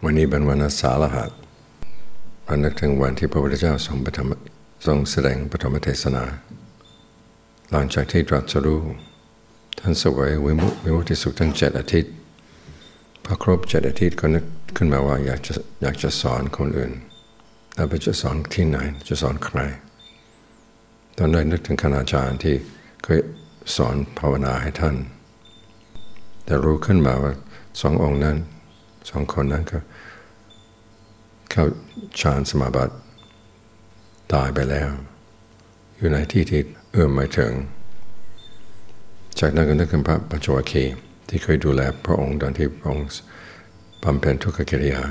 วันนี้เป็นวันอาสาฬหะวันนึกถึงวันที่พระพุทธเจ้าทรงแสดงปฐมเทศนาหลังจากที่ตรัสรู้ท่านเสวยวิมุตติสุขทั้ง7 อาทิตย์พอครบ7 อาทิตย์ก็นึกขึ้นมาว่าอยากจะสอนคนอื่นแล้วไปจะสอนที่ไหนจะสอนใครตอนนั้นนึกถึงคณาจารย์ที่เคยสอนภาวนาให้ท่านแต่รู้ขึ้นมาว่า2 องค์นั้น2 คนนั้นก็เข้าฌานสมาบัติตายไปแล้วอยู่ในที่ที่เอื้อมไม่ถึงจากนั้นก็นึกถึงพระปัญจวัคคีย์ที่เคยดูแลพระองค์ตอนที่พระองค์บำเพ็ญทุกขกิริยา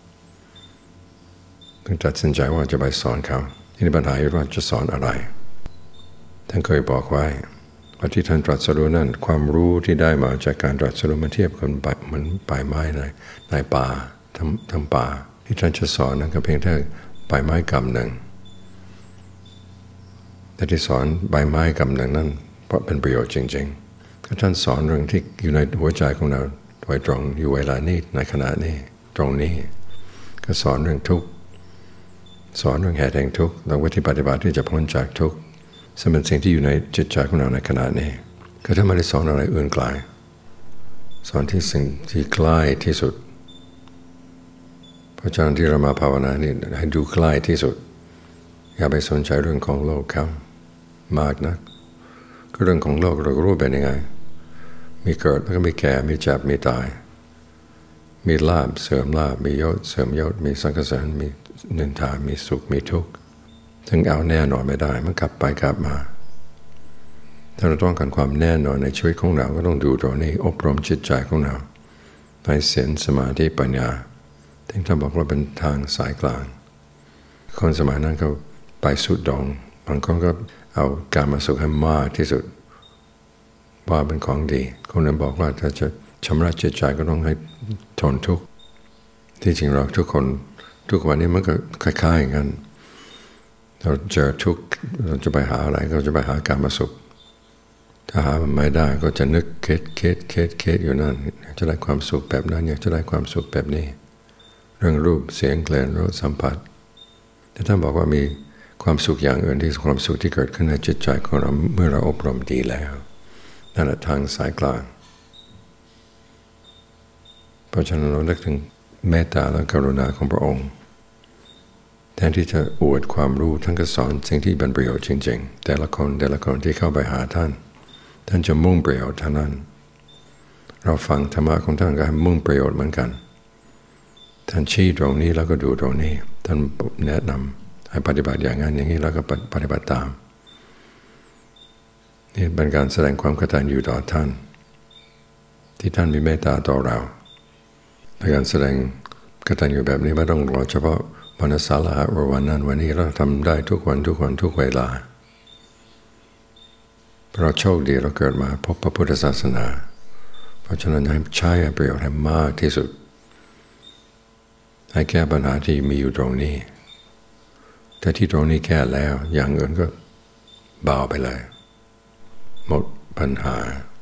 จึงตัดสินใจว่าจะไปสอนเขาที่ปัญหาอยู่ว่าจะสอนอะไรท่านเคยบอกไว้ว่าที่ท่านตรัสรู้นั้นความรู้ที่ได้มาจากการตรัสรู้มันเทียบกันเหมือนใบไม้ในป่าทำป่าที่ท่านจะสอนนั้นก็เพียงแค่ใบไม้กำหนึ่งแต่ที่สอนใบไม้กำหนึ่งนั้นเพราะเป็นประโยชน์จริงๆก็ท่านสอนเรื่องที่อยู่ในหัวใจของเราโดยตรงอยู่เวลานี้ในขณะนี้ตรงนี้ก็สอนเรื่องทุกข์สอนเรื่องเหตุแห่งทุกข์และวิธีปฏิบัติที่จะพ้นจากทุกข์ซึ่งเป็นสิ่งที่อยู่ในจิตใจของเราในขณะนี้ก็ถ้าไม่ได้สอนอะไรอื่นไกลสอนที่สิ่งที่ใกล้ที่สุดเพราะฉะนั้นที่เรามาภาวนานี่ให้ดูใกล้ที่สุดอย่าไปสนใจเรื่องของโลกเขามากนะก็เรื่องของโลกเราก็รู้เป็นยังไงมีเกิดแล้วก็มีแก่มีเจ็บมีตายมีลาภเสริมลาภมียศเสริมยศมีสรรเสริญมีนินทามีสุขมีทุกข์ถึงเอาแน่นอนไม่ได้มันกลับไปกลับมาถ้าเราต้องการความแน่นอนในชีวิตของเราก็ต้องดูตรงนี้อบรมจิตใจของเราในศีลสมาธิปัญญาที่ท่านบอกว่าเป็นทางสายกลางคนสมัยนั้นก็ไปสุดดงบางคนก็เอาการมาสุขให้มากที่สุดว่าเป็นของดีคนนั้นบอกว่าถ้าจะชำระจิตใจก็ต้องให้ทนทุกข์ที่จริงเราทุกคนทุกวันนี้มันก็คล้ายๆกันเราเจอทุกข์เราจะไปหาอะไรก็จะไปหาการมาสุขถ้าหามันไม่ได้ก็จะนึกเคสอยู่นั่นจะได้ความสุขแบบนั้นอยากจะได้ความสุขแบบนี้เรื่องรูปเสียงกลิ่นรสสัมผัสแต่ท่านบอกว่ามีความสุขอย่างอื่นที่ความสุขที่เกิดขึ้นในจิตใจของเราเมื่อเราอบรมดีแล้วนั่นแหละทางสายกลางเพราะฉะนั้นเราเลิกถึงเมตตาและกรุณาของพระองค์แทนที่จะอวดความรู้ท่านก็สอนสิ่งที่เป็นประโยชน์จริงๆแต่ละคนที่เข้าไปหาท่านจะมุ่งประโยชน์เท่านั้นเราฟังธรรมะของท่านก็ให้มุ่งประโยชน์เหมือนกันท่านชี้ตรงนี้แล้วก็ดูตรงนี้ท่านแนะนำให้ปฏิบัติอย่างนั้นอย่างนี้แล้วก็ปฏิบัติตามนี่เป็นการแสดงความกตัญญูต่อท่านที่ท่านมีเมตตาต่อเราเป็นการแสดงกตัญญูแบบนี้ไม่ต้องรอเฉพาะวันอาสาฬหะวันนั้นวันนี้เราทำได้ทุกวันทุกเวลาเราโชคดีเราเกิดมาพบพระพุทธศาสนาเพราะฉะนั้นให้ใช้ประโยชน์ให้มากที่สุดให้แก้ปัญหาที่มีอยู่ตรงนี้แต่ที่ตรงนี้แก้แล้วอย่างอื่นก็เบาไปเลยหมดปัญหา